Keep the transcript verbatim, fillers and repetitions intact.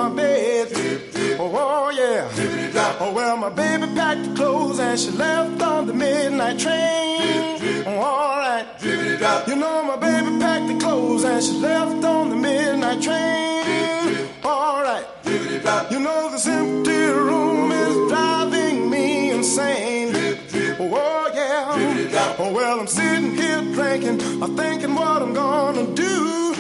my bed. Oh, oh yeah. Oh, well, my baby packed the clothes and she left on the midnight train. Oh, all right. You know, my baby packed the clothes and she left on the midnight train. All right. You know, this empty room is driving me insane. Oh, yeah. Oh, well, I'm sitting here drinking, I'm thinking what I'm gonna do.